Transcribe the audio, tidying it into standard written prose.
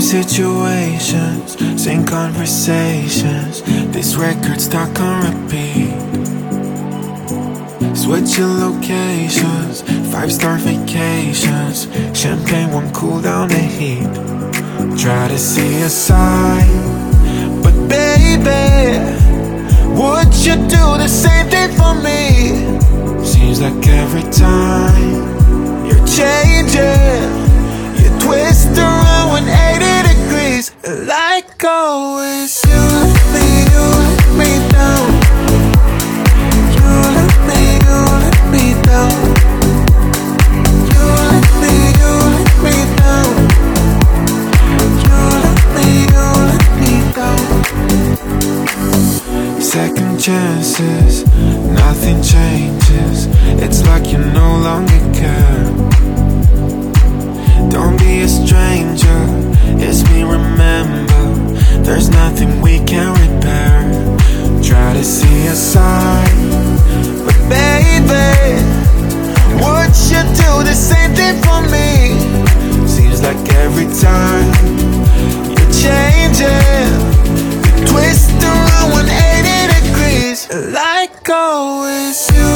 situations, same conversations. This record's stuck on repeat. Switching locations, 5-star vacations. Champagne won't cool down the heat. Try to see a sign, but baby, would you do the same thing for me? Seems like every time you're changing, you twist around 180 degrees. Like always, you let me down. You let me down. You let me down. You let me down. Second chances, nothing changes. It's like you no longer care. Don't be a stranger, it's me, remember. There's nothing we can repair. Try to see a sign, but baby, would you do the same thing for me? Seems like every time you're changing, you twist around 180 degrees. Like always, you